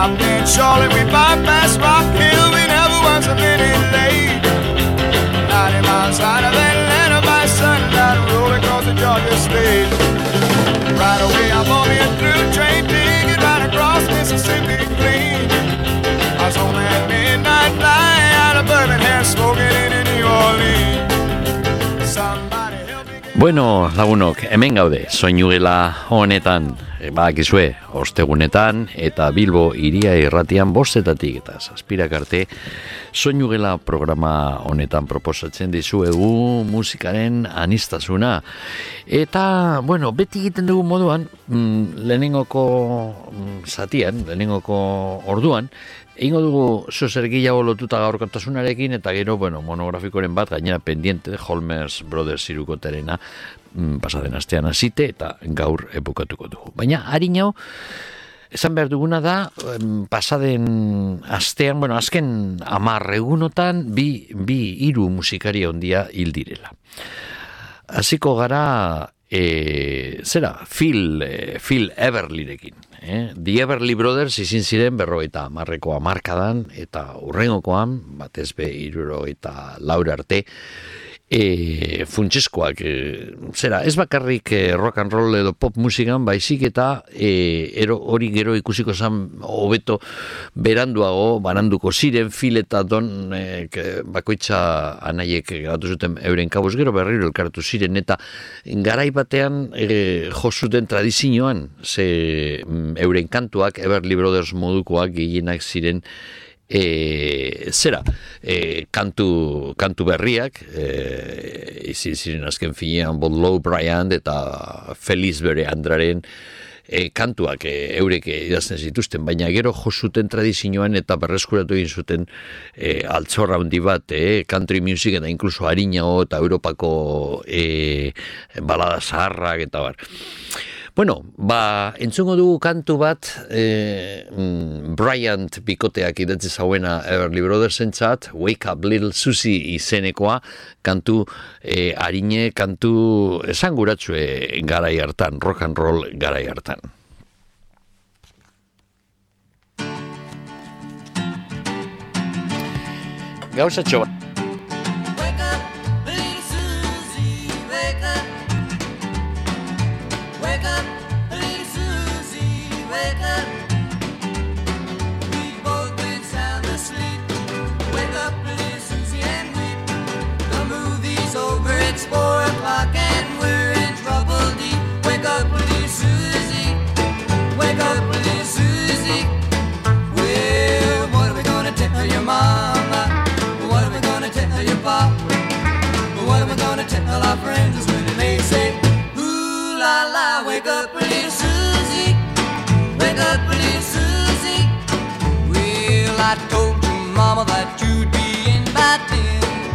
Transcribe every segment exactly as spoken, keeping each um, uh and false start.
stopped in Charlotte, we bypassed Rock Hill, we never was a minute late. Ninety miles out of Atlanta by sundown, roll across the Georgia state. Right away I'm on the through train, digging right across Mississippi clean. I was on that midnight flight out of Birmingham, smoking in New Orleans. Somebody help me get... Bueno, lagunok, hemen gaude, soinugela honetan, bakizue, ostegunetan, eta Bilbo iria irratian bostetatik eta zazpirak arte, soinugela programa honetan proposatzen dizuegu musikaren anistasuna. Eta, bueno, beti egiten dugu moduan, mm, lehenengoko mm, zatian, lehenengoko orduan, egingo dugu zozer gehiago lotuta gaurkotasunarekin, eta gero, bueno, monografikoren bat, gainera pendiente, Holmes Brothers irukoterena, mm, pasaden astean hasite, eta gaur epukatuko dugu. Baina, harinau, esan behar duguna da, pasaden astean, bueno, azken hamar egunotan, bi, bi hiru musikari ondia hil direla. Hasiko gara, e, zera, Phil, e, Phil Everlyrekin. Eh? The Everly Brothers izin ziren berrogeita hamarreko hamarkadan, eta hurrengokoan, batez be hirurogeita lau arte, E, funtseskoak, e, zera, ez bakarrik e, rock and roll edo pop musikan, baizik eta e, ero, hori gero ikusiko zan hobeto beranduago, bananduko ziren, Phil eta Don e, bakoitza anaiek grabatu zuten euren kabuz, gero berriro elkartu ziren, eta garai batean e, jo zuten tradizioan, ze m, euren kantuak, Everly Brothers modukoak gehienak ziren, E, zera, e, kantu, kantu berriak, e, izin ziren azken finean Bob Lowe Bryant eta Feliz bere Andraren e, kantuak e, eurek idazten zituzten, baina gero jo zuten tradizioan eta berreskuratu egin zuten e, altzorra handi bat, e, country music eta inkluso harinago eta Europako e, balada zaharrak eta bar. Bueno, ba, entzungo dugu kantu bat, eh, Bryant bikoteak idatzi zauena Everly Brothers entzat, Wake Up Little Susie izenekoa, kantu eh, harine, kantu esanguratsue garai hartan, rock and roll garai hartan. Gauzatxo bat. It's four o'clock and we're in trouble deep. Wake up, little Susie. Wake up, little Susie. Well, what are we gonna tell your mama? What are we gonna tell your papa? What are we gonna tell our friends when they say, ooh la la, wake up, little Susie. Wake up, little Susie. Well, I told your mama that you'd be in by ten.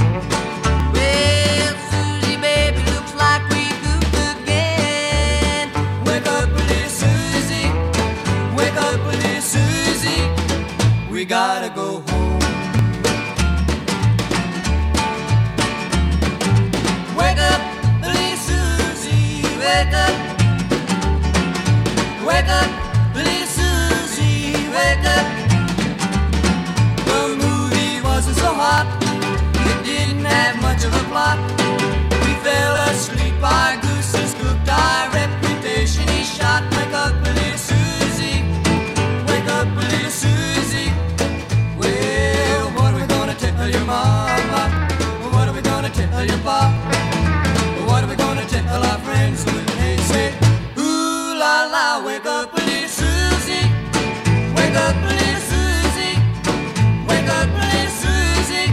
We gotta go home. Wake up, little Susie, wake up. Wake up, little Susie, wake up. The movie wasn't so hot, it didn't have much of a plot. We fell asleep, our gooses cooked, our reputation is shot. Wake up, little Susie, wake up, little Susie. Tell your mama, what are we gonna tell your papa? What are we gonna tell our friends when they say, ooh la la, wake up, little Susie. Wake up, little Susie. Wake up, little Susie.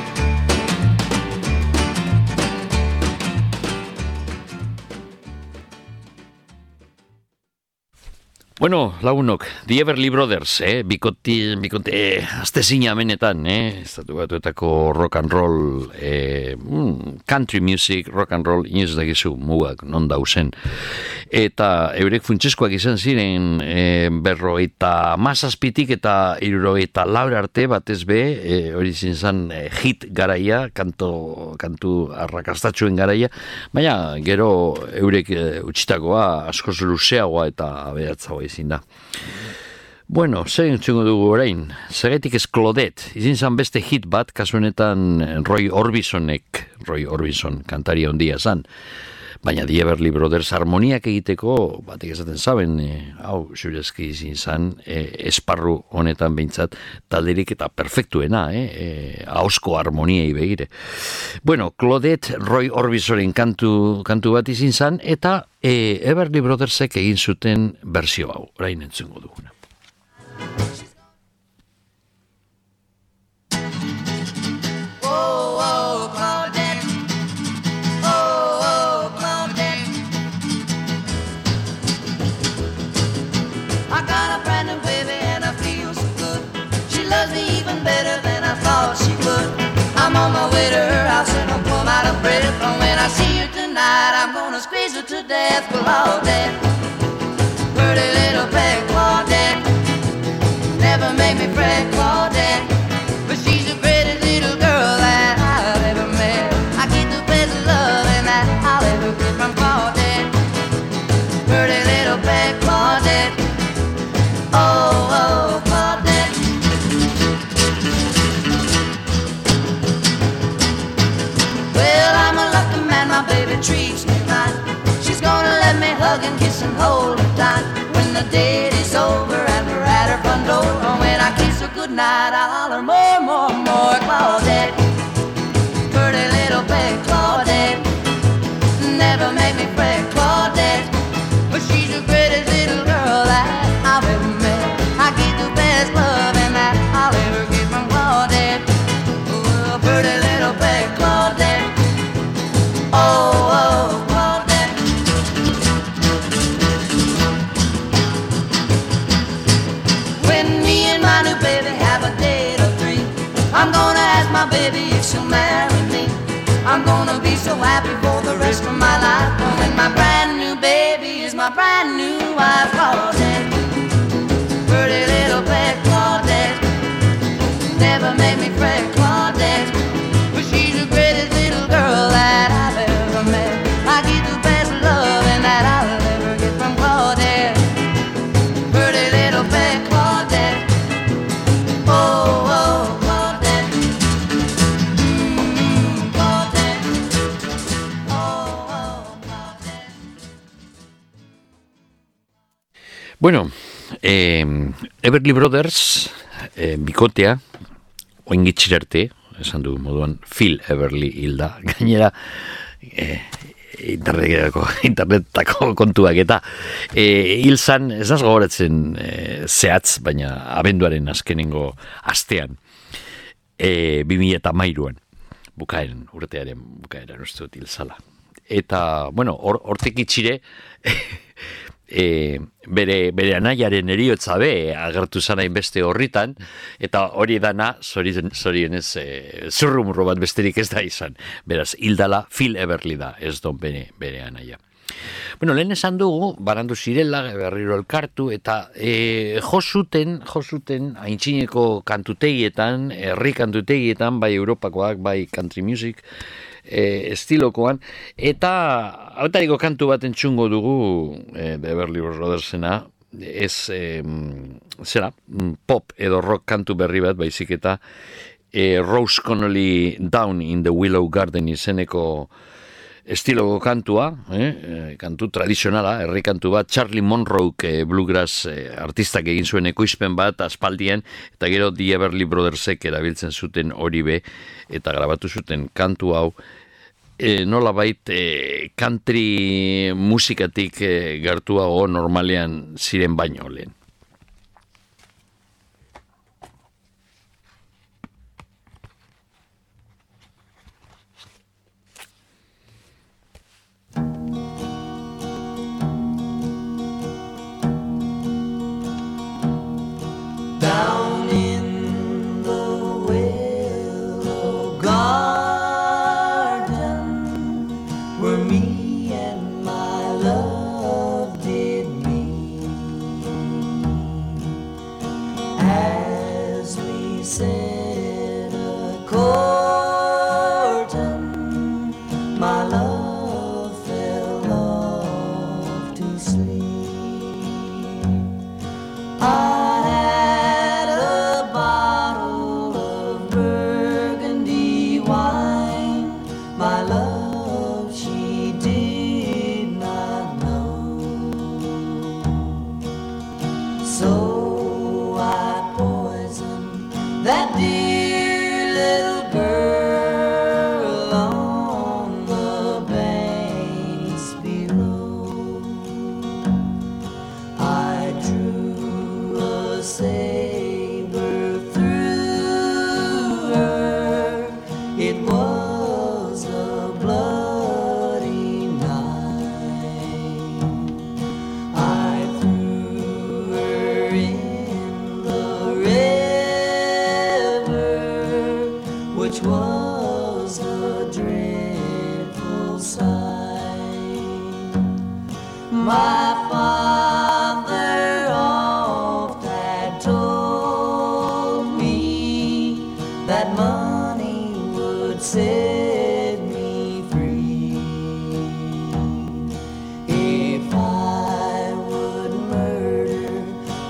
Bueno, lagunok, The Everly Brothers, eh? bikote, bikote, eh, azte zina amenetan, eh? Estatu batuetako rock and roll, eh, mm, country music, rock and roll, inoz dakizu mugak non dauzen. Eta eurek funtseskoak izan ziren eh, berrogeita mazazpitik eta hirurogeita laur arte batez be, eh, hori zintzen eh, hit garaia, kanto, kantu arrakastatxuen garaia, baina gero eurek eh, utxitakoa askoz luzeagoa eta aberatzagoa izin da. Bueno, zer entzungo dugu orain, zergatik ez Claudette, izin zan beste hit bat, kasu honetan Roy Orbisonek, Roy Orbison kantaria handia zan, baina The Everly Brothers harmoniak egiteko, batek esaten zaben, e, hau, zurezki izin zan, e, esparru honetan behintzat, talderik eta perfektuena, e, e, ahosko harmoniei begire. Bueno, Claudette Roy Orbisonen kantu, kantu bat izin zan, eta e, Everly Brothersek egin zuten berzio hau, orain entzungo duguna. I'm on my way to her house and I'm plumb out of breath. And when I see her tonight, I'm gonna squeeze her to death. Claudette, pretty little pet Claudette, never make me fret Claudette, but she's the greatest little girl that I've ever met. I get the best love and that I'll ever get from Claudette, pretty little pet Claudette. Oh, oh, Claudette. My baby treats me right. She's gonna let me hug and kiss and hold her tight. When the date is over and we're at her front door, and when I kiss her goodnight, I'll holler more, more, more. Claudette, pretty little pet Claudette, never make me fret Claudette, but she's the greatest little girl that I've ever met. I get the best love and that I'll ever get from Claudette. Oh, pretty little pet Claudette. Oh, oh, Claudette. When me and my new baby have a date of three, I'm gonna ask my baby if she'll marry me. I'm gonna be so happy for the rest of my life. And when my brand new baby is my brand new wife, Claudette, pretty little pet Claudette, never make me fret Claudette, but she's the greatest little girl that I've ever met. I get the best love and that I'll ever get from Claudette, pretty little pet Claudette. Oh, oh, Claudette. Mm, Claudette. Oh, oh, Claudette. Bueno, eh, Everly Brothers, eh, bikotea, oingitxirarte, esan du moduan, Phil Everly hilda, gainera, eh, internetako, internetako kontuak eta e, hil zan, ez naz gogoratzen e, zehatz, baina abenduaren azkenengo astean, e, bi mila hamairuan, bukaeren, urtearen bukaeren uste dut hil zala. Eta, bueno, or, hortik itxire, E, bere, bere anaiaren eriotza be agertu zanain beste horritan, eta hori dana zorien, zorionez e, zurrumurro bat besterik ez da izan. Beraz, hildala Phil Everly da, ez don bere, bere anaia. Bueno, lehen esan dugu, barandu zirela, berriro elkartu, eta e, josuten, josuten haintzineko kantutegietan, herri kantutegietan, bai Europakoak, bai country music, E, estilokoan, eta hautariko kantu bat entzungo dugu e, Everly Brothersena, ez e, zera, pop edo rock kantu berri bat, baizik eta e, Rose Connolly Down in the Willow Garden izeneko estiloko kantua, eh, kantu tradizionala, herri kantu bat, Charlie Monroe eh, bluegrass eh, artistak egin zuen ekoizpen bat aspaldien, eta gero The Everly Brothersek erabiltzen zuten hori be, eta grabatu zuten kantu hau, eh, nola bait eh, country musikatik eh, gertuago normalean ziren baino lehen. Down in the willow garden where me and my love did meet,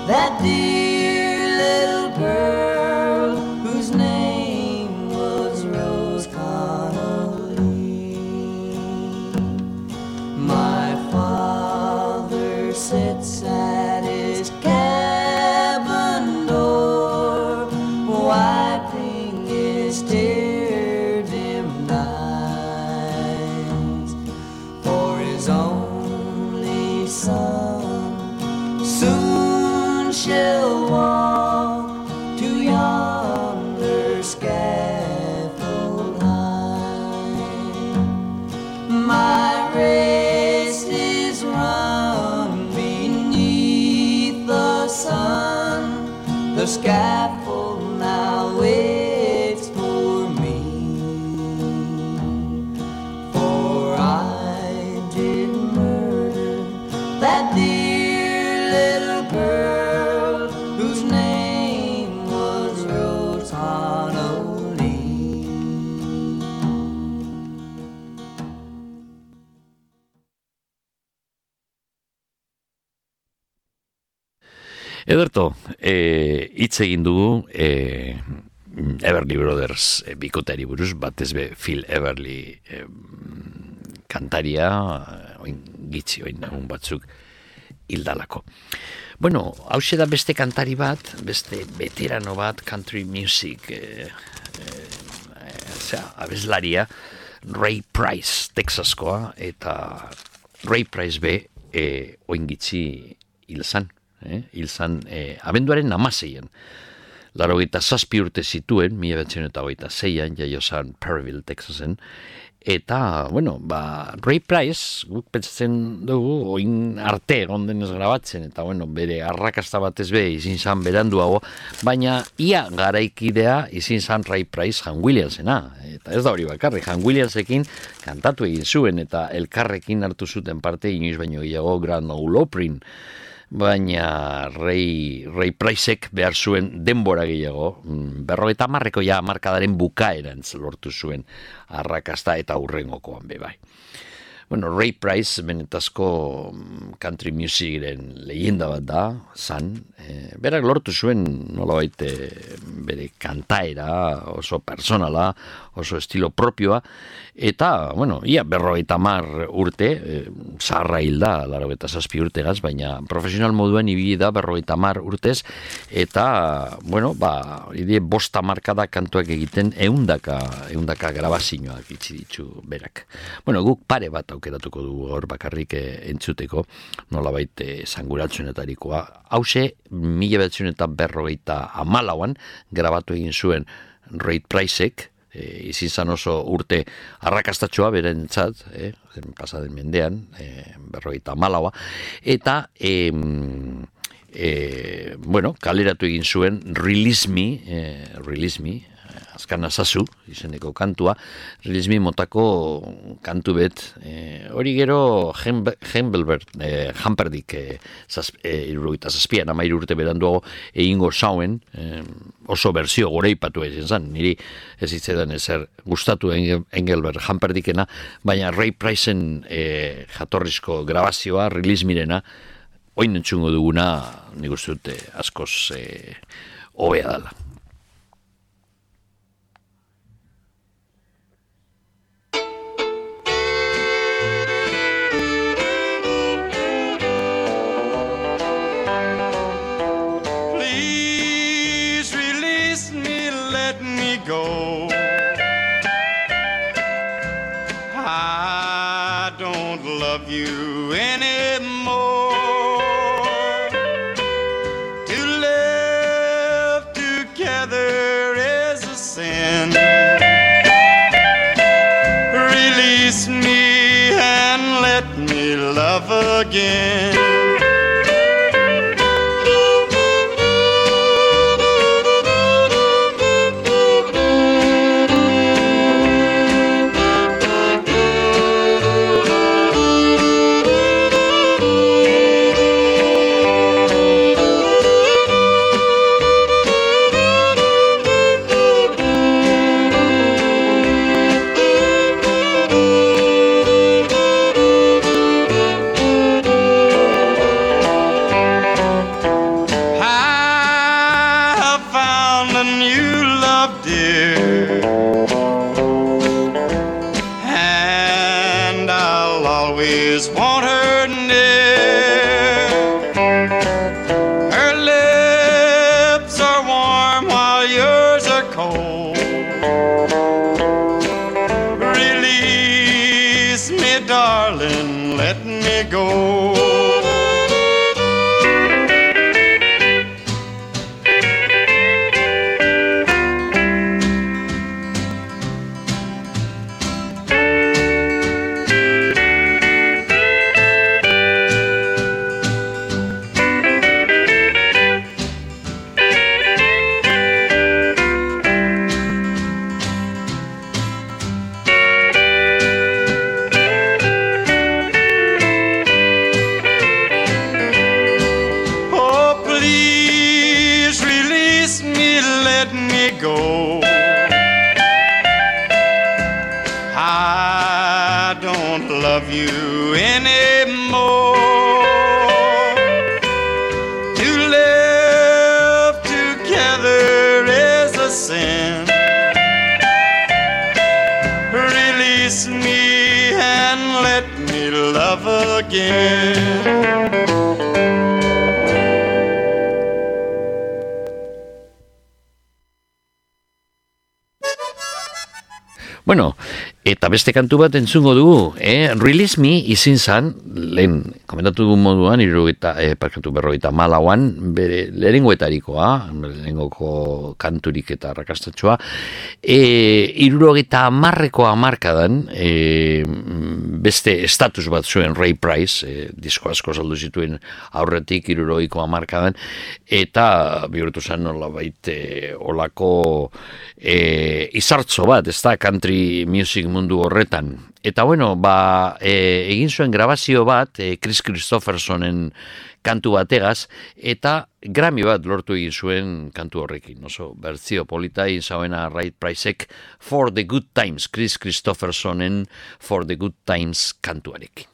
that dear little girl whose name was Rose Connolly. My father sits at his cabin door, wiping his tear-dimmed eyes, for his only son soon shall walk to yonder scaffold high. My race is run beneath the sun, the scaffold now waits for me, for I did murder that dear little girl whose name was Rose Connolly. Ederto, eh, hitz egin dugu eh, Everly Brothers eh, bikoteari buruz, batez be Phil Everly eh, kantaria, eh, oin gitzi, oin egun batzuk hildalako. Bueno, hause da beste kantari bat, beste veterano bat, country music, eh, eh, zera, abeslaria, Ray Price, Texaskoa, eta Ray Price be, eh, oin gitzi hil zan. Eh, hil zan, eh, abenduaren amaseien. Laro gita zazpi urte zituen, mila betzen eta hogeita zeian, jaio zan Perryville, Texasen, eta, bueno, ba, Ray Price, guk pentsatzen dugu, oin arte egon denez grabatzen, eta, bueno, bere arrakasta batez be, izin zan beranduago, baina ia garaikidea izin zan Ray Price Han Williamsena, eta ez da hori bakarri, Han Williamsekin kantatu egin zuen, eta elkarrekin hartu zuten parte, inoiz baino gehiago Grand Ole Opry, baina Ray, Ray Pricek behar zuen denbora gehiago, berrogeita hamarreko ja markadaren bukaerantz lortu zuen arrakasta eta hurrengokoan be bai. Bueno, Ray Price benetazko country musicren leyenda bat da, zan, e, berak lortu zuen nolabait e, bere kantaera, oso personala, oso estilo propioa, eta, bueno, ia berrogeita hamar urte, e, zaharra hilda, laurogeita zazpi urtegaz, baina profesional moduan ibili da berrogeita hamar urtez, eta, bueno, ba, idie bosta markada kantuak egiten eundaka, eundaka grabazioak itzi ditu berak. Bueno, guk pare bat aukeratuko dugu hor bakarrik e, entzuteko, nolabait e, zanguratzunetarikoa. Hauxe, mila behatzen eta berrogeita hamalauan grabatu egin zuen Ray Pricek, e, izin zan oso urte arrakastatxoa berentzat, e, pasaden mendean, e, berrogeita hamalaua, eta e, e, bueno, kaleratu egin zuen Release Me, e, Release Me, azkan azazu, izeneko kantua, Release Me motako kantu bet, e, hori gero Hembelbert, e, Hamperdik e, e, irurugita zazpian, ama irurte beranduago egingo zauen, e, oso berzio goreipatu egin zan, niri ez hitzetan ezer gustatu Engelbert Hamperdikena, baina Ray Pricen e, jatorrizko grabazioa, Release Mirena, oin entzungo duguna, nik uste dut, askoz e, hobea dala. Go. I don't love you anymore. To live together is a sin. Release me and let me love again. me go. Bueno, eta beste kantu bat entzungo dugu, eh? Release Me izin zan, lehen, komentatu dugun moduan, irurogeita, eh, parkatu berrogeita malauan, bere lehenengoetarikoa, lehenengoko kanturik eta rakastatxoa, e, irurogeita amarreko amarkadan, e, beste estatus bat zuen Ray Price, e, disko asko saldu zituen aurretik irurogeiko amarkadan, eta bihurtu zen nolabait e, olako e, izartzo bat, ez da, country music mundu horretan. Eta bueno, ba, e, egin zuen grabazio bat, e, Chris Christophersonen kantu bategaz, eta Grammy bat lortu egin zuen kantu horrekin. Oso, bertzio polita egin zauena Ray Pricek For the Good Times, Chris Christophersonen For the Good Times kantuarekin.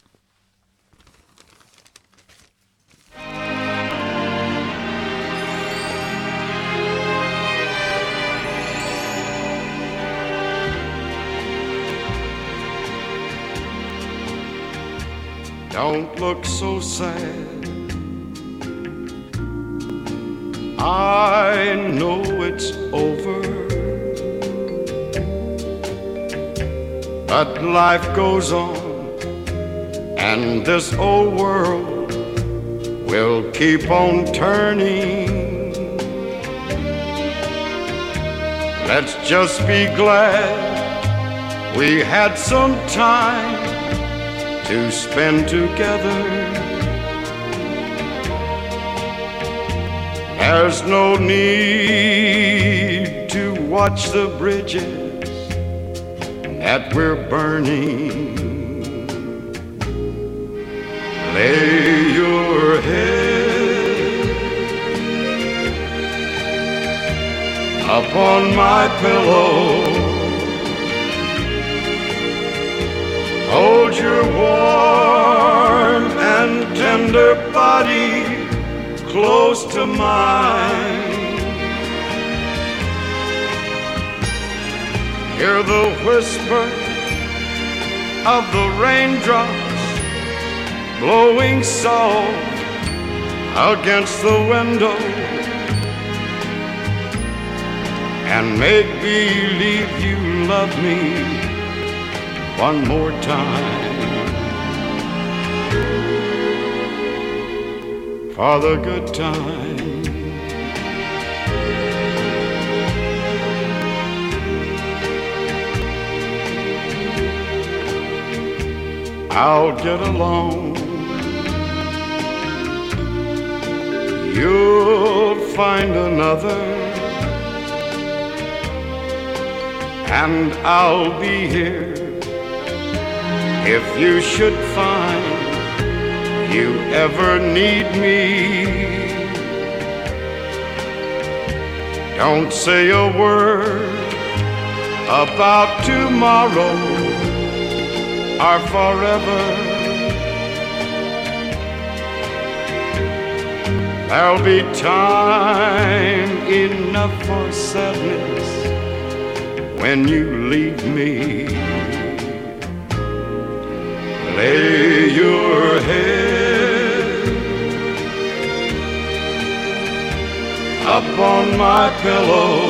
Don't look so sad. I know it's over, but life goes on, and this old world will keep on turning. Let's just be glad we had some time to spend together. There's no need to watch the bridges that we're burning. Lay your head upon my pillow. Hold your warm and tender body close to mine. Hear the whisper of the raindrops blowing soft against the window, and make believe you love me one more time. For the good time. I'll get along. You'll find another, and I'll be here if you should find you ever need me. Don't say a word about tomorrow or forever. There'll be time enough for sadness when you leave me. Lay your head upon my pillow.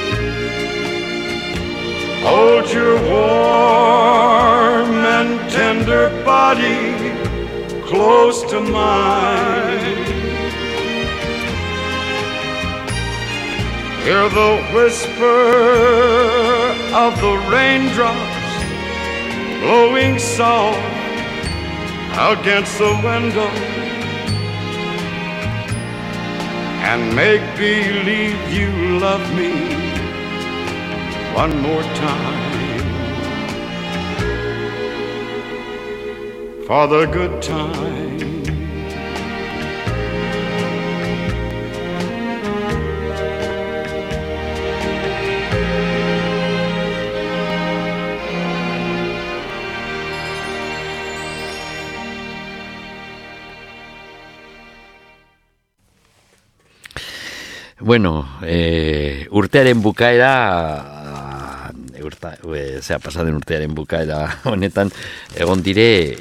Hold your warm and tender tender body close to mine. Hear the whisper of the raindrops blowing soft against the window, and make believe you love me one more time for the good time. Bueno, eh, urtearen bukaera, urta, e, zera, pasaden urtearen bukaera honetan, egon dire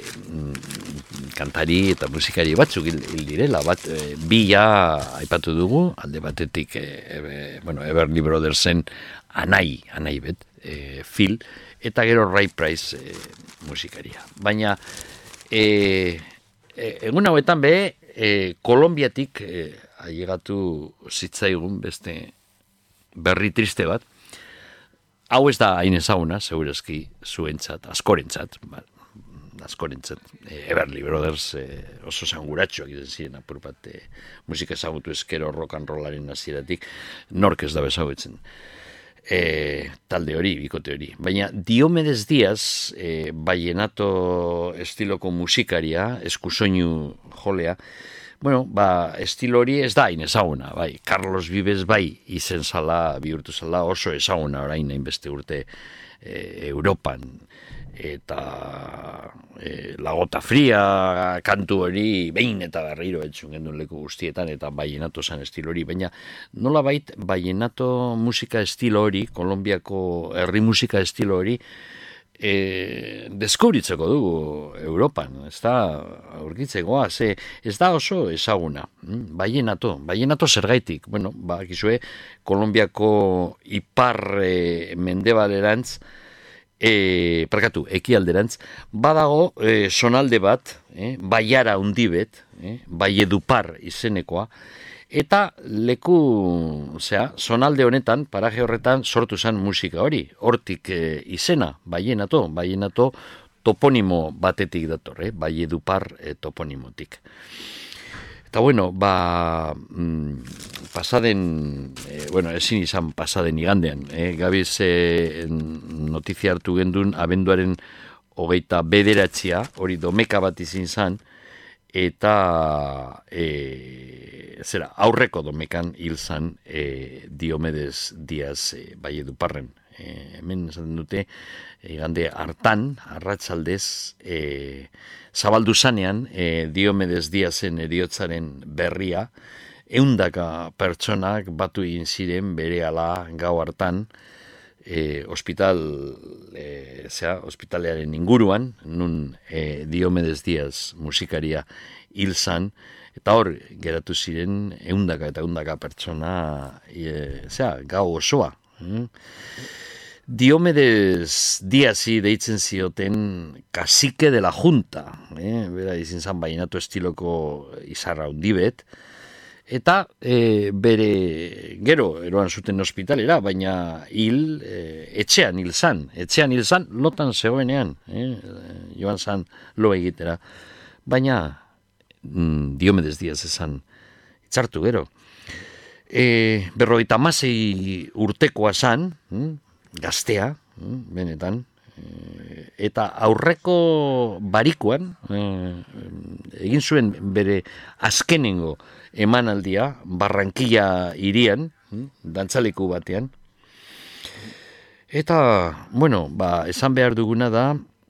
kantari eta musikari batzuk hil, hil direla, bat, e, bi ja aipatu dugu, alde batetik, e, e, bueno, Everly Brothersen anai, anai bet, e, Phil, eta gero Ray Price e, musikaria. Baina, e, e, egun hauetan be, e, Kolombiatik, e, ailegatu zitzaigun beste berri triste bat. Hau ez da hain ezaguna, segurazki zuentzat, askorentzat, ba, askorentzat, e, Everly Brothers e, oso zanguratxoak izan ziren apur bat e, musika ezagutu eskero rock and rollaren hasieratik, nork ez da bezagutzen. E, talde hori, bikote hori. Baina Diomedes Diaz, e, ballenato estiloko musikaria, eskusoinu jolea, bueno, ba, estilo hori ez da hain ezaguna, bai, Carlos Vives bai izen zala, bihurtu zala oso ezaguna orain hainbeste urte e, Europan, eta e, Lagota Fria kantu hori behin eta berriro entzun gendun leku guztietan, eta ballenato zan estilo hori, baina nolabait ballenato musika estilo hori, Kolombiako herri musika estilo hori, E, deskubritzeko dugu Europan, ez da aurkitzekoa, ze ez da oso ezaguna, ballenato, ballenato zergaitik, bueno, bakizue, Kolombiako ipar e, mendebalerantz, e, parkatu, ekialderantz, badago e, sonalde bat, e, baiara undibet, e, Valledupar izenekoa, eta leku, osea, sonalde honetan, paraje horretan sortu zen musika hori, hortik e, izena, ballenato, ballenato toponimo batetik dator, eh? Valledupar e, toponimotik. Eta bueno, ba, mm, pasaden, e, bueno, ezin izan pasaden igandean, eh? Gabiz e, notizia hartu gendun, abenduaren hogeita bederatzia, hori domeka bat izin zan, eta e, zera, aurreko domekan hil zan e, Diomedes Diaz e, Valleduparren. E, hemen esaten dute, igande hartan, arratsaldez, e, zabaldu zanean e, Diomedes Diazen eriotzaren berria, eundaka pertsonak batu egin ziren berehala gau hartan, E, hospital, e, zera, hospitalearen inguruan, nun e, Diomedes Diaz musikaria hil zan, eta hor geratu ziren eundaka eta eundaka pertsona, e, zera, gau osoa. Mm? Diomedes Diazi deitzen zioten cacique de la junta, eh? Bera izin zan ballenato estiloko izarra hundibet, eta e, bere gero eroan zuten ospitalera, baina hil e, etxean hil zan, etxean hil zan lotan zegoenean, eh? Joan zan lo egitera, baina mm, Diomedes Diaz esan itzartu gero. E, berrogeita hamasei urtekoa zan, mm, gaztea, mm, benetan, e, eta aurreko barikuan e, egin zuen bere azkenengo emanaldia, Barranquilla hirian, dantzaleku batean. Eta, bueno, ba, esan behar duguna da,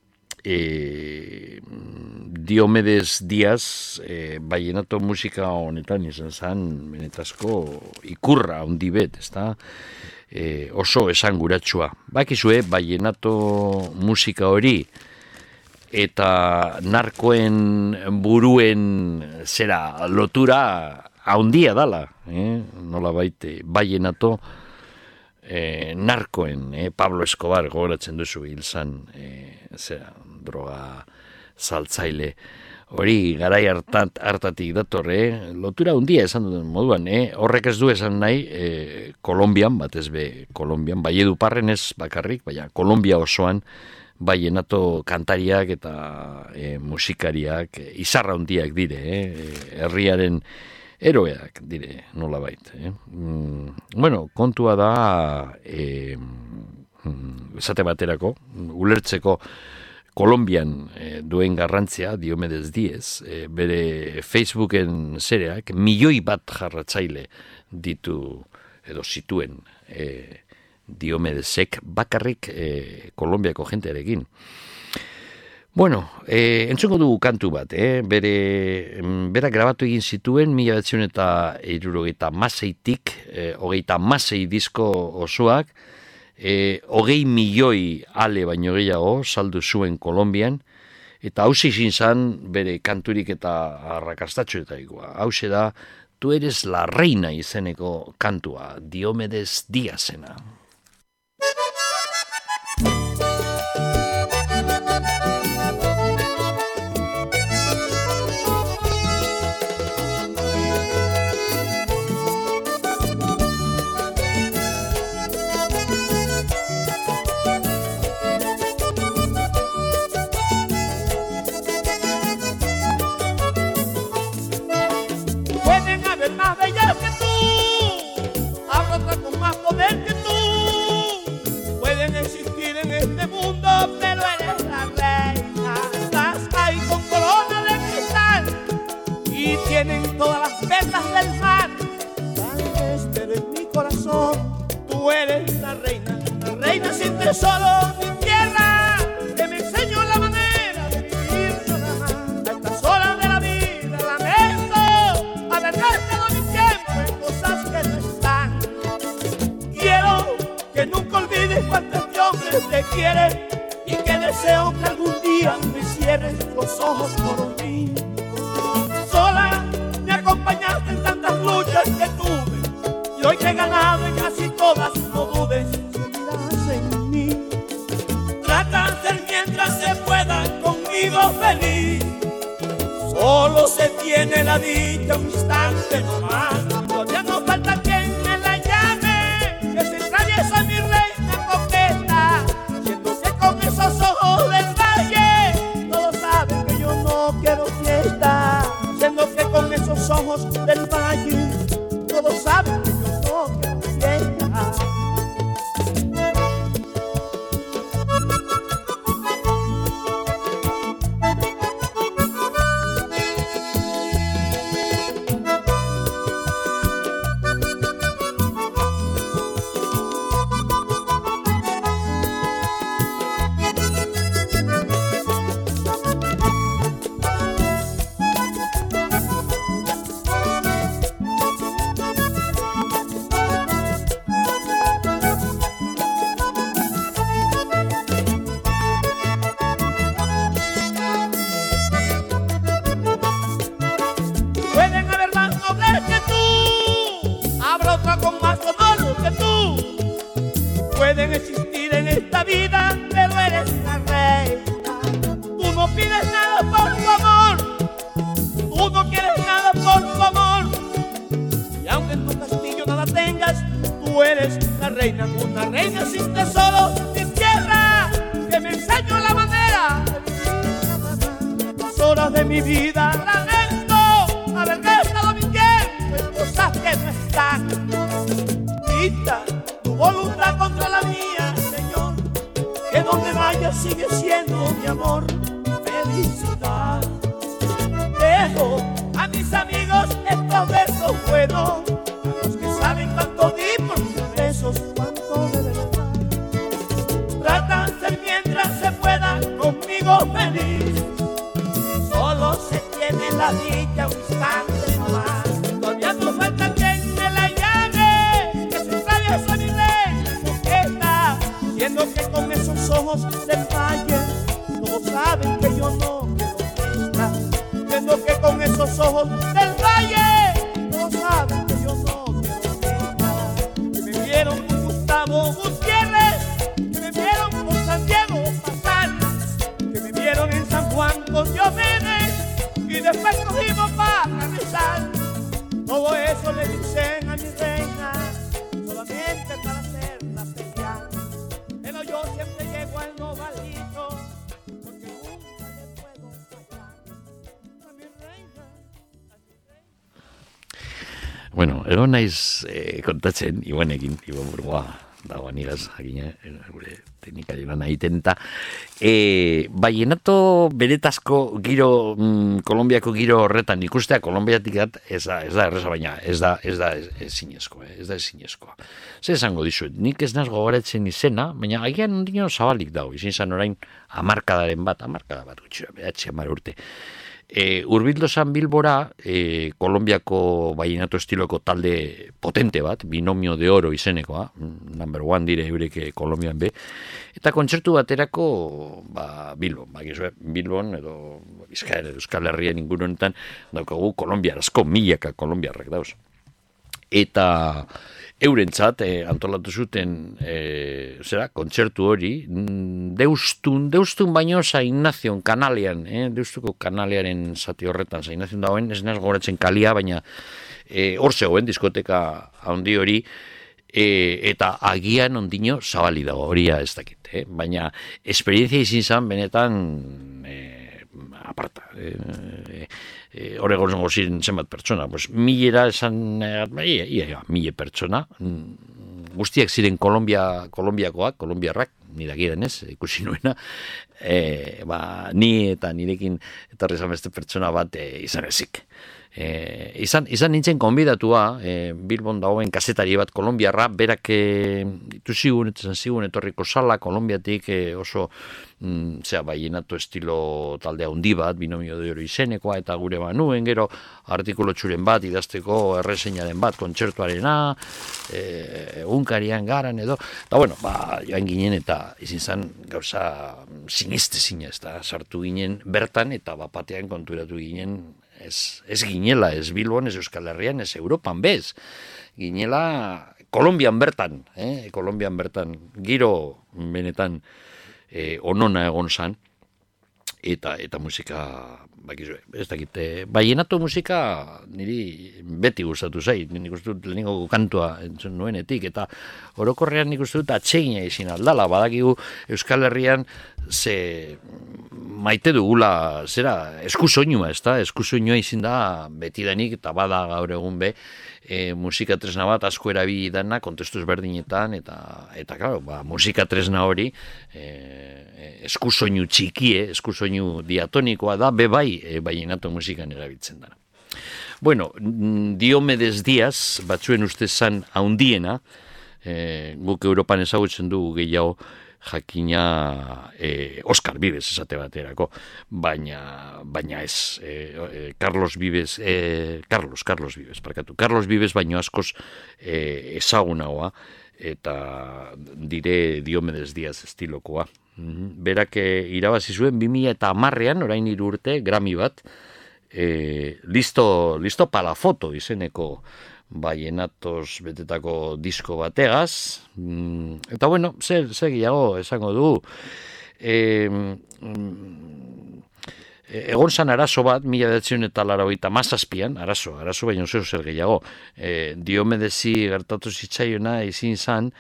e, Diomedes Diaz, e, ballenato musika honetan izan zen, benetazko ikurra ondibet, ez da, e, oso esanguratsua. Bakizue, ballenato musika hori, eta narkoen buruen zera lotura haundia dala, eh? Nola baite, ballenato eh, narkoen, eh? Pablo Escobar gogoratzen duzu hil zan, eh, zera, droga saltzaile. Hori garai hartat, hartatik datorre, lotura hundia esan duten moduan, eh? Horrek ez du esan nahi, eh, Kolombian, batez be Kolombian, bai edu parren ez bakarrik, baina Kolombia osoan, bai enato kantariak eta eh, musikariak, eh, izarra hundiak dire, eh? Herriaren eroeak dire, nola bait. Eh? Mm, bueno, kontua da, eh, esate baterako, ulertzeko, Kolombian eh, duen garrantzia, Diomedes Diez, eh, bere Facebooken zereak, milioi bat jarratzaile ditu edo zituen eh, Diomedesek bakarrik eh, Kolombiako jentearekin. Bueno, eh, entzungo dugu kantu bat, eh? bere, bera grabatu egin zituen, mila batzion eta hirurogeita maseitik, eh, hogeita masei disko osoak, E, hogei milioi ale baino gehiago saldu zuen Kolombian, eta hausi izin zan bere kanturik eta arrakastatxoetaikoa. Hauxe da, tu eres la reina izeneko kantua, Diomedes Diazena. Tienen todas las perlas del mar, tal vez, pero en mi corazón tú eres la reina, la reina sin tesoro ni tierra, que me enseñó la manera de vivir nada más. A estas horas de la vida lamento haber gastado mi tiempo en cosas que no están. Quiero que nunca olvides cuántos hombres te quieren y que deseo que algún día me cierres los ojos por mí. Sola me acompañaste en tantas luchas que tuve y hoy que he ganado en casi todas, no dudes, seguirás en mí. Trata de ser mientras se pueda conmigo feliz. Solo se tiene la dicha un instante nomás. Todavía no falta quien me la llame, que se atraviesa mi reina coqueta, siendo que con esos ojos del valle todos saben que yo no quiero fiesta. Siendo que con esos ojos del valle todos saben que yo no quiero fiesta. Pueden existir en esta vida, pero eres la reina. Tú no pides nada por tu amor, tú no quieres nada por tu amor. Y aunque en tu castillo nada tengas, tú eres la reina. Una reina sin tesoro ni tierra, que me enseñó la manera de vivir. Las horas de mi vida lamento haber gastado mi tiempo en cosas que no están. Quita tu voluntad contra la mía, Señor, que donde vaya sigue siendo mi amor, felicidad. Dejo a mis amigos estos versos buenos, a los que saben cuánto di por sus besos, cuánto de verdad. Trata de ser mientras se pueda conmigo feliz. Solo se tiene la dicha un instante nomás. Todavía no falta quien me la llame, que se atraviesa mi reina coqueta, siendo que con esos ojos del valle todos saben eso le dicen a mi reina, solamente para hacerla pelear. Pero yo siempre llego al novalito, porque nunca le puedo fallar a mi reina, a mi reina. Bueno, ero naiz eh, kontatzen, Ibanekin, Iban Burgoa, dagoan igaz, jakina, gure teknikari lan egiten eta e, ballenato beretazko giro, mm, Kolombiako giro horretan ikustea, Kolombiatik dat, ez da, ez da erreza, baina ez da, ez da ezinezkoa, ez da ezinezkoa. Zer esango dizuet, nik ez naz gogoratzen izena, baina agian ondino zabalik dago, izin zan orain hamarkadaren bat, hamarkada bat gutxi, behatzi hamar urte. E, Urbildo San Bilbora, e, Kolombiako ballenato estiloko talde potente bat, Binomio de Oro izenekoa, number one dire eureke Kolombian be, eta kontzertu baterako ba, Bilbon, bakizue, Bilbon edo Bizkaia, Euskal Herrien ingurunetan daukagu kolombiarazko, milaka kolombiarrak dauz. Eta eurentzat eh, antolatu zuten eh, zera, kontzertu hori deustun, deustun baino San Ignazion kanalean, eh, deustuko kanalearen zati horretan San Ignazion dagoen, ez naz goratzen kalia, baina eh, hor zegoen diskoteka handi hori, eh, eta agian ondino zabali dago, horia ez dakit, eh, baina esperientzia izin zan benetan eh, aparta, eh, eh, Oregon gozien zenbat pertsona, pues, milera esan, eh, ia, ia, ia, mile pertsona, mm, guztiak ziren Kolombia, Kolombiakoak, Kolombiarrak, nidakiren ez, ikusi nuena, eh, ba, ni eta nirekin etorri zan beste pertsona bat eh, izan ezik. Eh, izan, izan nintzen konbidatua, eh, Bilbon dagoen kazetari bat Kolombiarra, berak eh, ditu zigun, etzen zigun, etorriko sala, Kolombiatik eh, oso mm, zera, ballenato estilo taldea handi bat, Binomio de Oro izenekoa, eta gure banuen, gero artikulo txuren bat, idazteko erreseñaren bat, kontzertuarena, eh, egunkarian garan edo, eta bueno, ba, joan ginen, eta izin zan gauza siniste zina, ez da, sartu ginen bertan, eta bapatean konturatu ginen, Ez, ez ginela, ez Bilbon, ez Euskal Herrian, ez Europan bez. Ginela Kolombian bertan, eh? Kolombian bertan, giro benetan eh, onona egon zan, eta eta musika, bakizue, ez dakit, eh, ballenato musika niri beti gustatu zait, nik uste dut lehenengo kantua entzun nuenetik, eta orokorrean nik uste dut atsegina izin aldala, badakigu Euskal Herrian ze maite dugula, zera, eskusoinua, ez da, eskusoinua izin da betidanik, eta bada gaur egun be, e, musika tresna bat asko erabili dana kontestu ezberdinetan, eta, eta claro, ba, musika tresna hori e, eskusoinu txikie, eskusoinu diatonikoa da, be bai, e, ballenato musikan erabiltzen dara. Bueno, Diomedes Diaz, batzuen ustez zan haundiena, e, guk Europan ezagutzen dugu gehiago, jakina eh, Oscar Vives esate baterako, baina baina ez, eh, Carlos Vives, eh, Carlos, Carlos Vives, parkatu, Carlos Vives baino askoz eh, ezagunagoa, eta dire Diomedes Diaz estilokoa. Berak eh, irabazi zuen bi mila hamarrean, orain hiru urte, Grammy bat, eh, listo, listo para foto izeneko ballenatos betetako disko bategaz, mm, eta bueno, zer, zer gehiago esango du, e, mm, egon zan arazo bat, mila bederatziehun eta laurogeita hamazazpian, arazo, arazo baino zeu zer gehiago, e, Diomedesi gertatu zitzaiona ezin zan,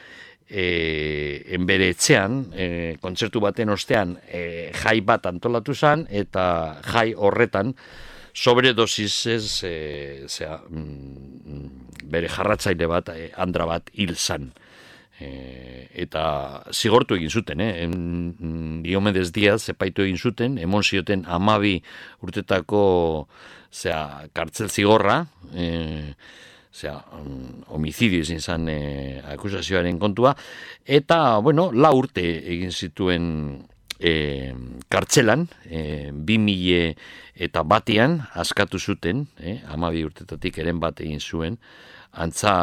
e, enbere etxean, e, kontzertu baten ostean, e, jai bat antolatu zan, eta jai horretan, sobredosis ez, e, zera, mm, bere jarratzaile bat, e, andra bat hil zan. E, eta zigortu egin zuten, eh? En, Diomedes Diaz epaitu egin zuten, emon zioten hamabi urtetako zera, kartzel zigorra, e, zera, um, homizidio izin zan e, akusazioaren kontua, eta, bueno, la urte egin zituen E, kartzelan, e, bi mila eta batean askatu zuten, eh, hamabi urtetatik eren bat egin zuen, antza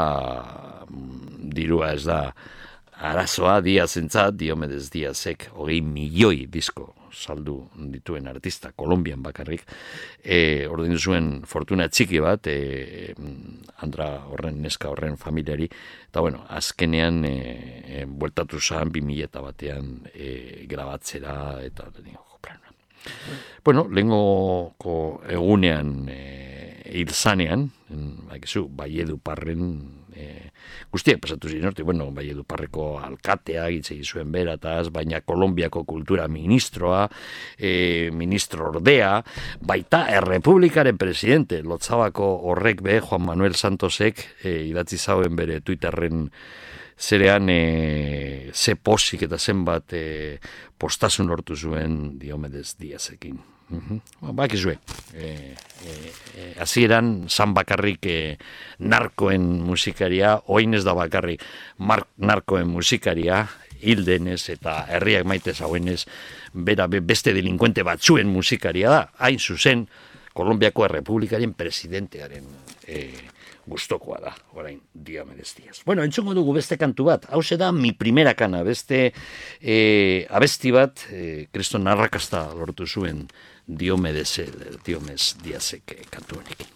dirua ez da arazoa Diazentzat, Diomedes Diazek hogei milioi disko saldu dituen artista, Kolombian bakarrik, e, ordaindu zuen fortuna txiki bat, e, andra horren, neska horren familiari, eta bueno, azkenean e, e, bueltatu zan bi mila eta batean e, grabatzera, eta digo, plana. Bueno, lehengoko egunean e, hil zanean, baizu, Valleduparren e, guztiak pasatu ziren, horti, bueno, Valleduparreko alkatea, gitzei zuen berataz, baina Kolombiako kultura ministroa, e, ministro ordea, baita errepublikaren presidente, Lotzabako horrek be, Juan Manuel Santosek, e, idatzi zauen bere Twitterren zerean e, ze posik eta zenbat e, postasun lortu zuen Diomedes Diazekin. Uh-huh. Bakizue, e, e, e, hasieran zan bakarrik e, narkoen musikaria, oin ez da bakarrik mar, narkoen musikaria, hildenez eta herriak maitez hauenez, bera beste delinkuente batzuen musikaria da, hain zuzen, Kolombiako Errepublikaren presidentearen e, gustokoa da, orain, Diomedes Diaz. Bueno, entzungo dugu beste kantu bat, hause da Mi Primera Cana, beste e, abesti bat, e, kriston arrakasta lortu zuen Diomedes, Diomedes Diazek kantu honekin.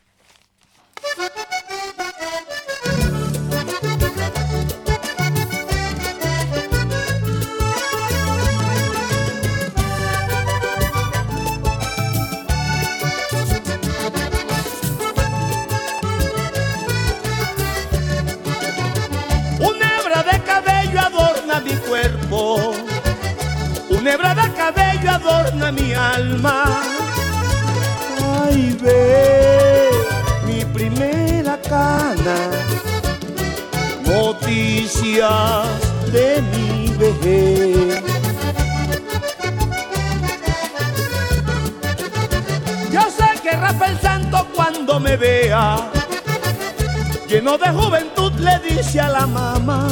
Mi cuerpo, una hebra de cabello adorna mi alma. Ay, ve, mi primera cana, noticias de mi vejez. Yo sé que Rafael Santo cuando me vea, lleno de juventud, le dice a la mamá: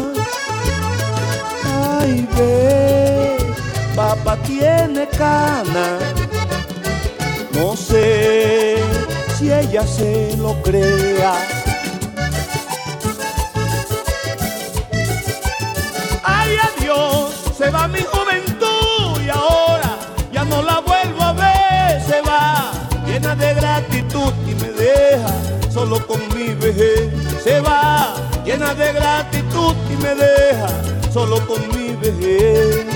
ay, ve, papá tiene cana. No sé si ella se lo crea. Ay, adiós, se va mi juventud y ahora ya no la vuelvo a ver. Se va llena de gratitud y me deja solo con mi vejez. Se va llena de gratitud y me deja solo con mi vejez.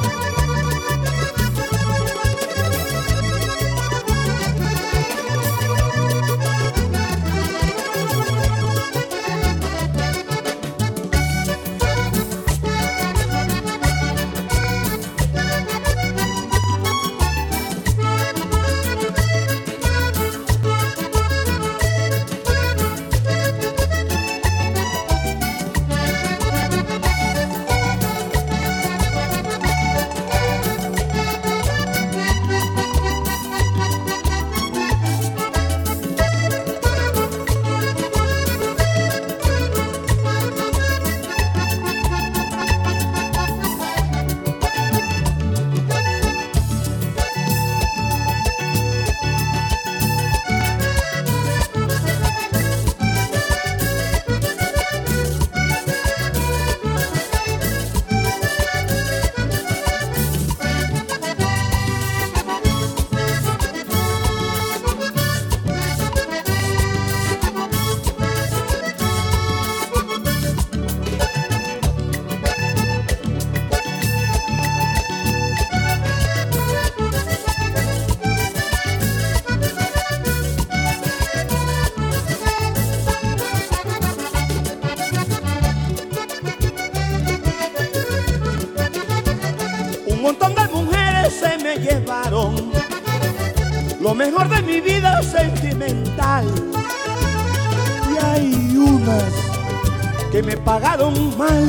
Lo mejor de mi vida sentimental. Y hay unas que me pagaron mal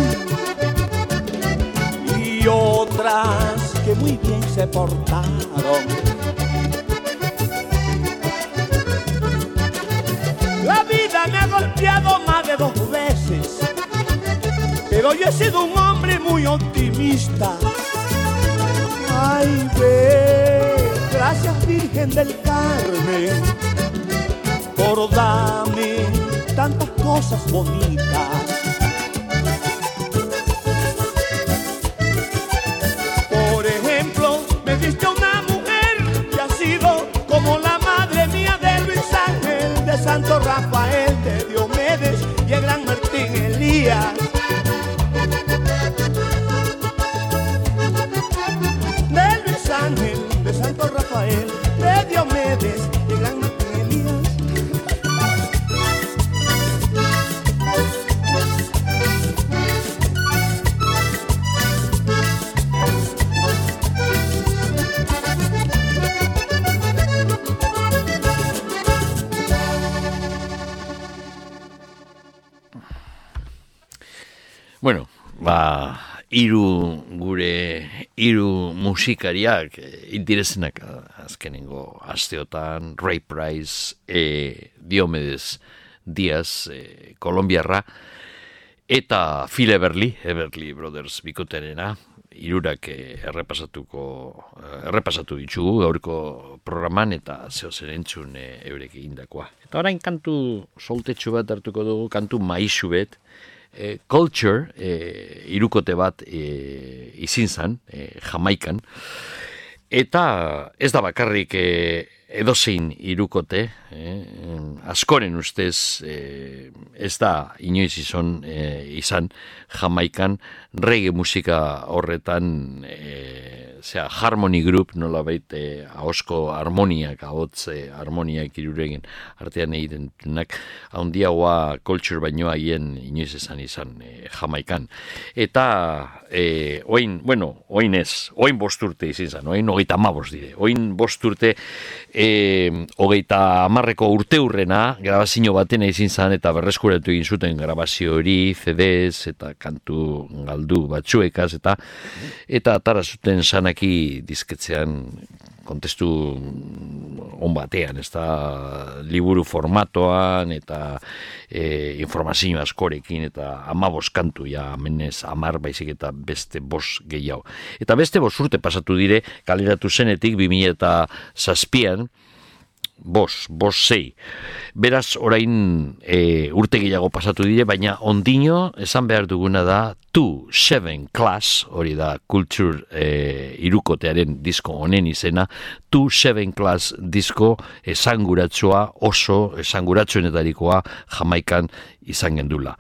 y otras que muy bien se portaron. La vida me ha golpeado más de dos veces, pero yo he sido un hombre muy optimista. Ay, ve, gracias Virgen del Carmen por darme tantas cosas bonitas. Por ejemplo, me diste una mujer que ha sido como la madre mía de Luis Ángel, de Santo Rafael, de Diomedes y el gran Martín Elías. De Luis Ángel, de Santo Rafael, de Diomedes y el gran Martín Elías. Bueno, ba, hiru gure hiru musikariak eh, interesenak azkenengo asteotan, Ray Price, eh, Diomedes Diaz, eh, kolombiarra, eta Phil Everly, Everly Brothers bikotearena, hirurak eh, errepasatuko eh, errepasatu ditugu gaurko programan eta zeo zer entzun eh, eurek egindakoa. Eta orain kantu soltetxu bat hartuko dugu, kantu maisu bet, eh, Culture, eh, hirukote bat eh, izin zan, eh, Jamaikan, eta ez da bakarrik eh, edozein hirukote, eh, askoren ustez eh, ez da inoiz izan, eh, izan Jamaikan reggae musika horretan eh, zera, harmony group nolabait eh, ahosko harmoniak, ahotz eh, harmoniak iruregen artean egiten denak, handiagoa Culture baino haien inoiz esan izan eh, Jamaikan. Eta eh, oin, bueno, oin ez, oin bosturte izin zan, oin hogeita hamabost dire, oin bosturte E, hogeita hamarreko urte hurrena grabazio batena izin zan eta berreskuratu egin zuten grabazio hori C Ds eta kantu galdu batzuekaz eta eta atara zuten sanaki dizketzean kontestu on batean, ez da liburu formatoan eta e, informazio askorekin eta amabos kantu, ja menez amar baizik eta beste bos gehiago. Eta beste bos urte pasatu dire, kaleratu zenetik bi mila eta zazpian, bos, bos sei. Beraz, orain e, urte gehiago pasatu dire, baina ondino, esan behar duguna da, two seven Class, hori da Culture e, irukotearen disko honen izena, two seven Class disko esanguratsua, oso esanguratsuenetarikoa Jamaikan izan gendula.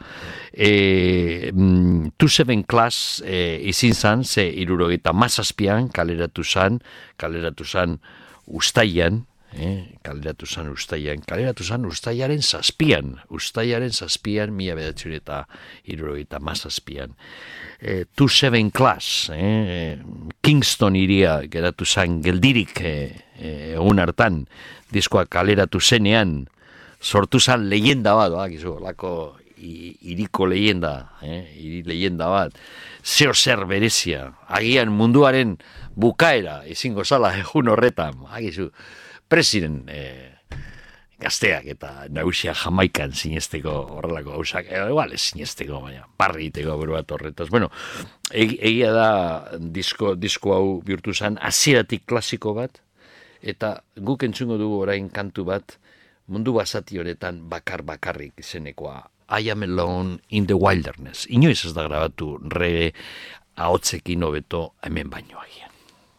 E, two seven Class e, izin zan, ze irurogeita mazazpian kaleratu zan, kaleratu zan ustaian, Eh, kaleratu zan ustaian, kaleratu zan ustaiaren zazpian, ustaiaren zazpian, mila bedatzen eta irurogeita mazazpian. Eh, two seven Class, eh, Kingston iria geratu zan geldirik eh, eh, egun hartan, diskoa kaleratu zenean, sortu zan leyenda bat, bak, izo, lako iriko leyenda, eh, iri leyenda bat, zeo zer berezia, agian munduaren bukaera, izingo zala egun horretan, agizu, Presiden eh, gazteak eta nagusia Jamaikan zinesteko horrelako gauzak, eh, igual ez zinesteko, baina barri iteko bero bat horretaz. Bueno, eg, egia da disko, disko hau bihurtu zen hasieratik klasiko bat, eta guk entzungo dugu orain kantu bat, mundu basati honetan bakar bakarrik izenekoa, I am alone in the wilderness. Inoiz ez da grabatu reggae ahotzekin hobeto hemen baino agian.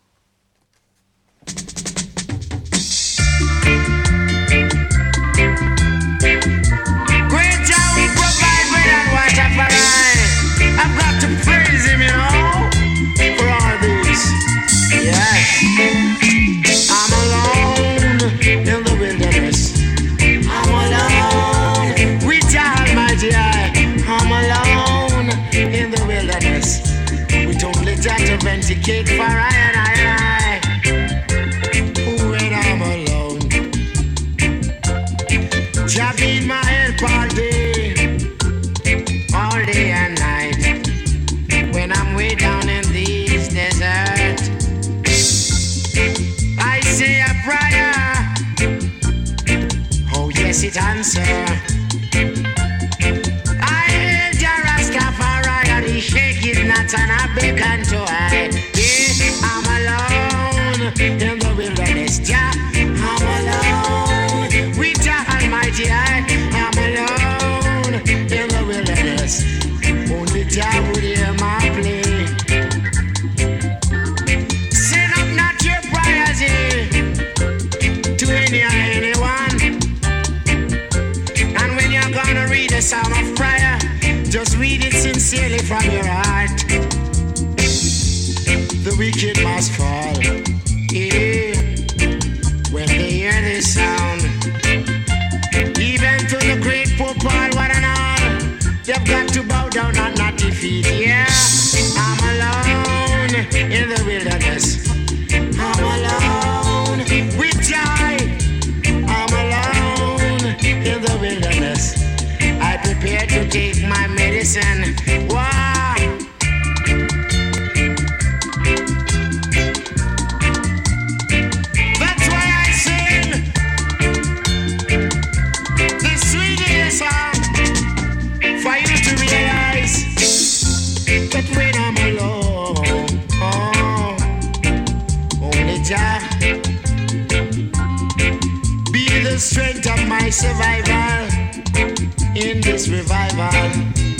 Great Jah will provide bread and water for I. I've got to praise him, you know, for all this. Yes. I'm alone in the wilderness. I'm alone with Jah Almighty. I'm alone in the wilderness. With only Jah to vindicate for I and I and I. When I'm alone, Jah be my help all day, all day and night. When I'm way down in this desert, I say a prayer. Oh yes, it answer. I hail Jah Rastafari and he shake it not and I beckon to I. Yeah, I'm alone in the wilderness, Jah. I'm alone with Jah Almighty. I'm alone in the wilderness. Only Jah would hear my plea. Send up not your prayers eh, to any or anyone. And when you're gonna read a psalm of prayer, just read it sincerely from your heart. The wicked must fall, yeah, when they hear this sound. Even to the great Pope Paul, what and all, they've got to bow down and not defeat. Yeah, I'm alone in the wilderness. I'm alone with joy. I'm alone in the wilderness. I I prepare to take my medicine. Wow. That's why I sing the sweetest song for you to realize that when I'm alone, oh, only Jah be the strength of my survival in this revival.